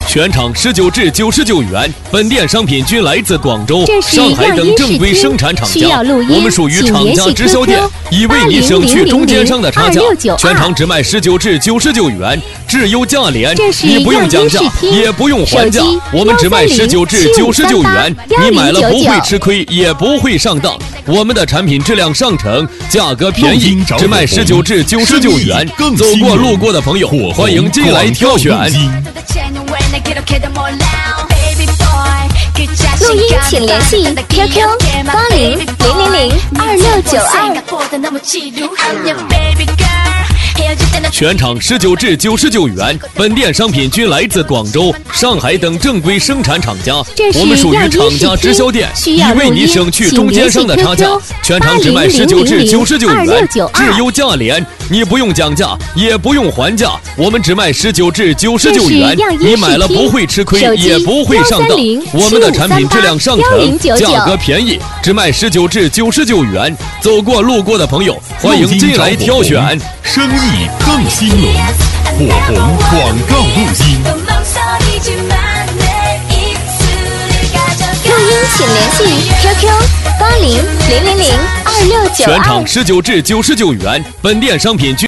全场19至99元，本店商品均来自广州、上海等正规生产厂家。我们属于厂家直销店，已为你省去中间商的差价。全场只卖19至99元，质优价廉，你不用讲价，也不用还价，我们只卖19至99元，你买了不会吃亏，也不会上当。我们的产品质量上乘，价格便宜，只卖19至99元。走过路过的朋友，欢迎进来挑选。 录音请联系 QQ 8000022692。 全场19至99元，本店商品均来自广州、上海等正规生产厂家。我们属于厂家直销店，已为你省去中间商的差价。全场只卖19至99元，质优价廉，你不用讲价，也不用还价，我们只卖19至99元，你买了不会吃亏，也不会上当。我们的产品质量上乘，价格便宜，只卖19至99元。走过路过的朋友，欢迎进来挑选。 生意更兴隆，火红广告录音。 录音请联系 QQ 8000022692。 全场19至99元，本店商品均